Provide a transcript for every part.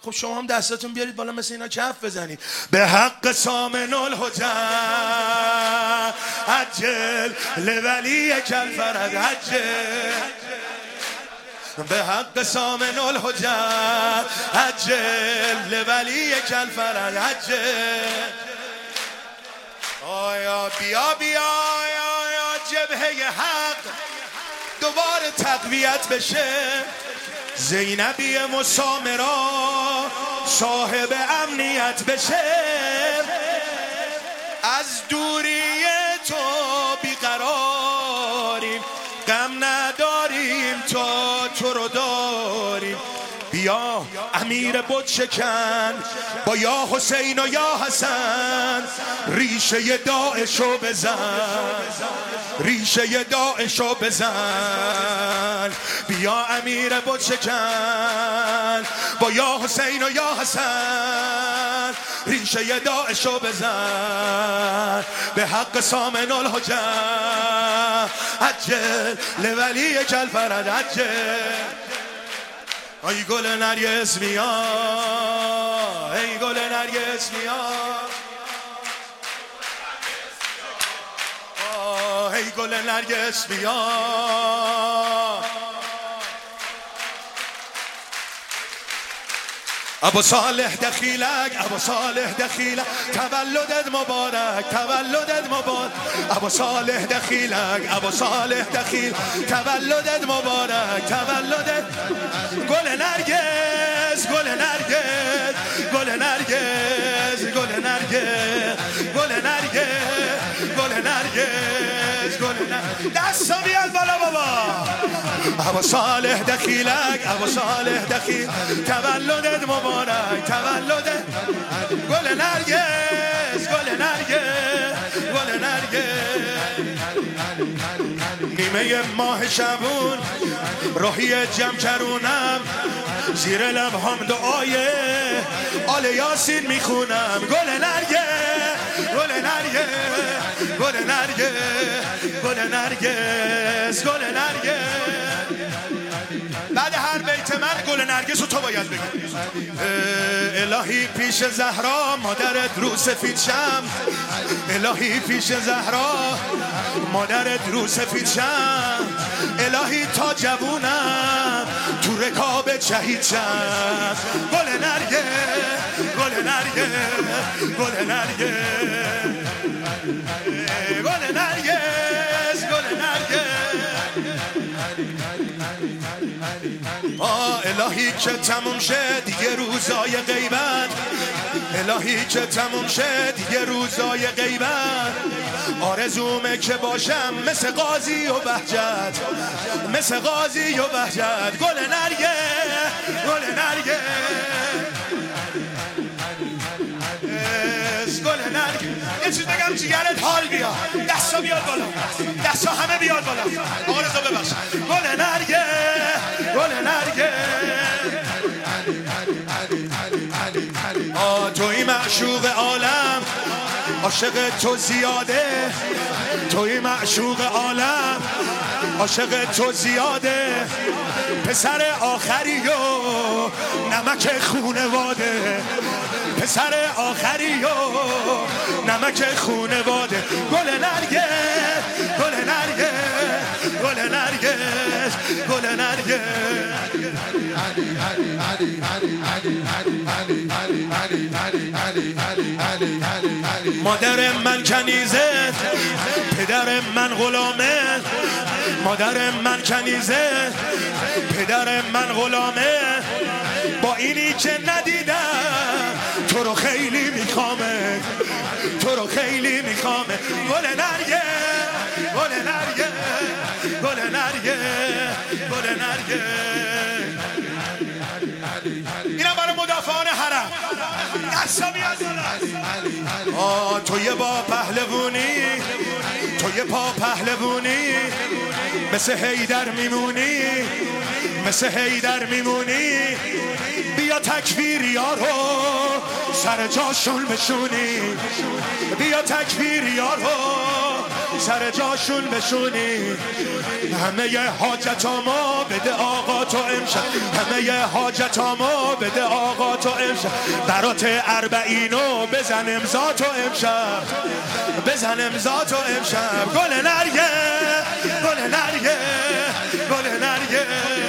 خب شما هم دستاتون بیارید بالا مثل اینا کف بزنید. به حق سامن الحجت عجل لولی کالفرج عجل. به حق سامن الحجت عجل لولی کالفرج عجل. آیا بیا بیا یا جبهه حق دوباره تقویت بشه. زینبی مسامرا صاحب امنیت بشه. از دوری تو بیقراریم، غم نداریم تا تو رو داریم. بیا امیر بت شکن با یا حسین و یا حسن، ریشه داعشو بزن، ریشه داعشو بزن. بیا امیر بت شکن با یا حسین و یا حسن، ریشه داعشو بزن. به حق سامن الحجت عجل لولی کالفرج عجل. ای گل نرگس بیا، ای گل نرگس بیا، ای گل نرگس بیا. ابو صالح دخیلک، ابو صالح دخیلک، تولدت مبارک، تولدت مبارک. ابو صالح دخیلک، ابو صالح دخیل، تولدت مبارک، تولدت. گل نرگس، گل نرگس، گل نرگس، گل نرگس، گل نرگس، گل نرگس، گل نرگس. دستا بیاد بالا بابا. ابو صالح دخیلک، ابو صالح دخیل، تولدت مبارک، تولدت. گل نرگس، گل نرگس، گل نرگس. نیمه ماه شبون روحی جمع کرونم، زیر لبهام دعای آل یاسین میخونم. گل نرگس، گل نرگس، گل نرگس، گل نرگس، گل نرگس. بعد هر بیت من گل نرگس رو تو باید بگی. الهی پیش زهرا مادرت رو سفید شم، الهی پیش زهرا مادرت رو سفید شم. الهی تا جوونم تو رکاب شهید شم. گل نرگس، گل نرگس، گل نرگس، گل نرگس، گل نرگس. الهی که تموم شه دیگه روزای غیبت، الهی که تموم شه دیگه روزای غیبت. آرزومه که باشم مثل قاضی و بهجت، مثل قاضی و بهجت. گل نرگس، گل نرگس، گل نرگس. یه چیز بگم جیگرت حال بیا. دستا بیاد بالا، دستا همه بیاد بالا. آقا رضا ببخش. گل نرگس، گل نرگس. توی معشوق عالم، عاشق تو زیاده. توی معشوق عالم، عاشق تو زیاده. پسر آخری و نمک خونواده، پسر آخری و نمک خونواده. گل نرگس، گل نرگس، گل نرگس، گل نرگس. مادر من کنیزه، پدر من غلامه. مادر من کنیزه، پدر من غلامه. با اینی که ندیدم تو رو خیلی میخوامه، تو رو خیلی میخوامه. گل نرگس، گل نرگس، گل نرگس، گل نرگس. اینم برای مدافعان حرم. دستا بیاد بالا. توی با پهلوونی، توی پا پهلوونی، مثل حیدر میمونی، مثل حیدر میمونی. بیا تکفیریا رو سر جاشون بشونی، بیا تکفیریا رو سر جاشون بشونی. همه حاجتامو بده آقا تو امشب، همه حاجتامو بده آقا تو امشب. برات اربعینو بزن امضا تو امشب، بزن امضا تو امشب. گل نرگه گل نرگه گل نرگه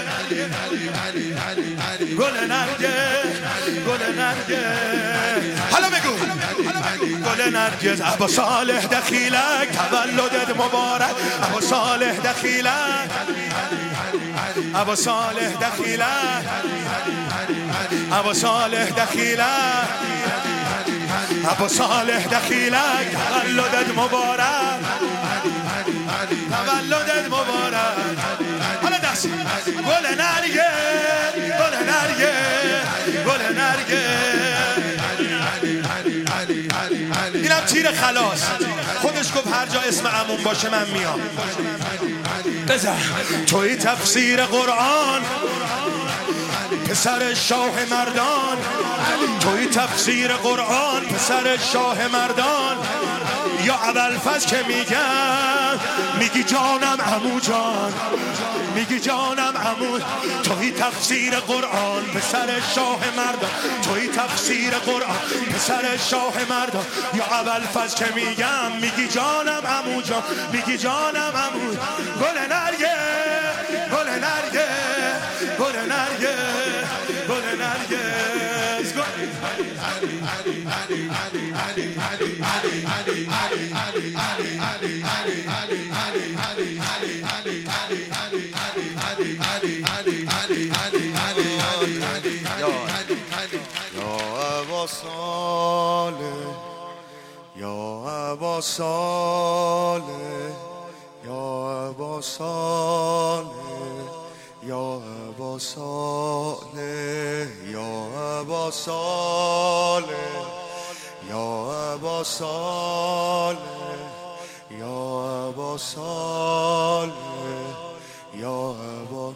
گل نرگه گل نرگه. حالا بگو گل نرگس. ابا صالح دخیلک تولدت مبارک، ابا صالح دخیلک، ابا صالح دخیلک، ابا صالح دخیلک، ابا صالح دخیلک تولدت مبارک، تولدت مبارک. حالا دست گل نرگه گل نرگه گل نرگه. اینم تیر خلاص، خودش گفت هر جا اسم عموم باشه من میام. بزن توی تفسیر قرآن پسر شاه مردان، توی تفسیر قرآن پسر شاه مردان. یا ابوالفضل که میگم میگی جانم عمو جان، میگی جانم عمو. توی تفسیر قرآن پسر شاه مردان، توی تفسیر قرآن پسر شاه مردان. یا ابوالفضل که میگم میگی جانم عمو جان، میگی جانم عمو. گل نرگه گل نرگه گل نرگه گل نرگس. یا ابا صالح، یا ابا صالح، یا ابا صالح، یا ابا صالح، یا ابا صالح، یا ابا صالح، یا ابا.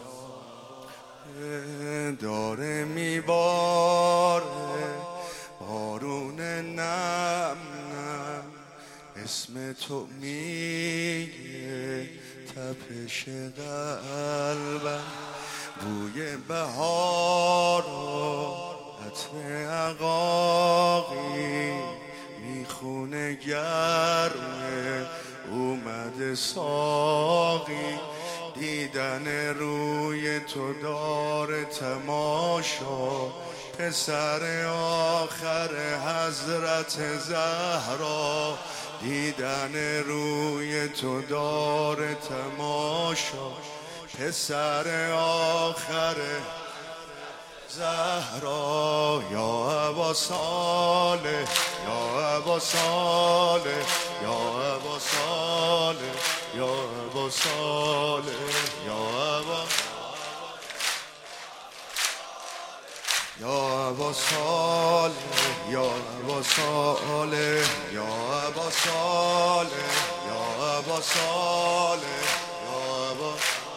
داره میباره بارون نم نم، اسم تو میگه تپش قلبم. بوی بهار و عطر عقاقی میخونه گرمه اومده ساقی. دیدن روی تو داره تماشا، پسر آخر حضرت زهرا. دیدن روی تو داره تماشا، پسر آخر زهرا. یا ابا صالح، یا ابا صالح، یا ابا صالح، یا ابا صالح، یا ابا، یا ابا صالح، یا ابا صالح، یا ابا صالح، یا ابا صالح، یا ابا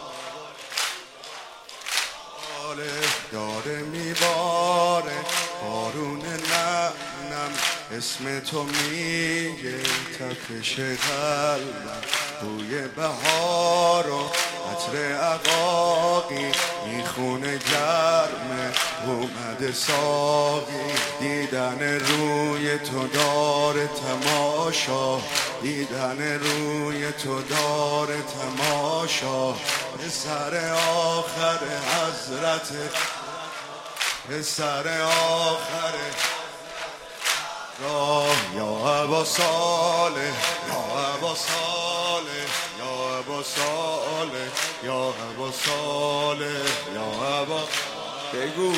صالح. داره میباره بارون نم نم، اسم تو میگه تپش قلبم. بوی بهار و عطر عقاقی میخونه گرمه اومده ساقی. دیدن روی تو داره تماشا، دیدن روی تو داره تماشا. پسر آخر حضرت، پسر آخر راه. یا ابا صالح، یا ابا صالح، یا ابا صالح، یا ابا صالح، یا ابا، بگو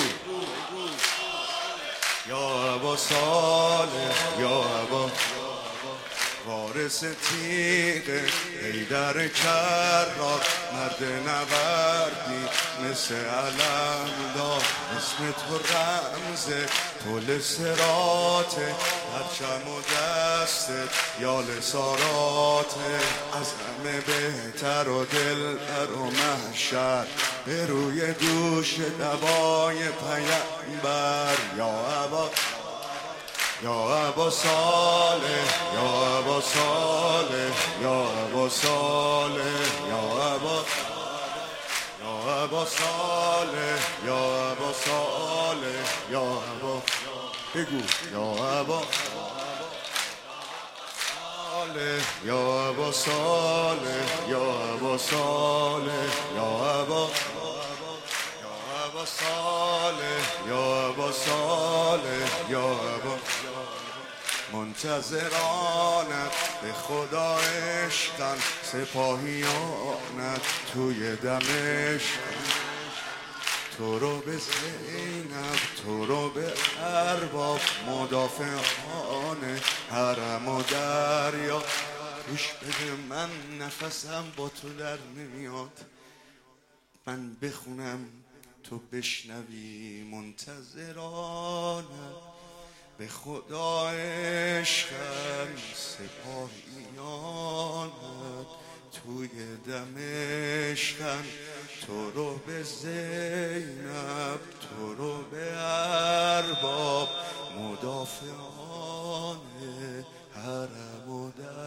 یا ابا صالح، یا ابا. وارث تیغ حیدر کرار، مرد نبردی مثل علم دار. اسم تو رمز پل صراطه، پرچم و دستت یال ساراته. از همه بهتر و دلبر و محشر، به روی دوش دوای پیمبر. یا ابا، یا ابا صالح یا ابا صالح یا ابا صالح یا ابا یا ابا صالح یا ابا صالح یا ابا بگو یا ابا صالح یا ابا صالح یا ابا صالح یا ابا صالح یا ابا صالح یا ابا منتظرانت به خدا عشقن سپاهیانت توی دمشق تو رو به زینب تو رو به ارباب مدافعان حرم و دریا گوش بده من نفسم با تو در نمیاد من بخونم تو بشنوی منتظرانت به خدا عشقم سپاهیانت توی دمشقن تو رو به زینب تو رو به ارباب مدافعان حرم و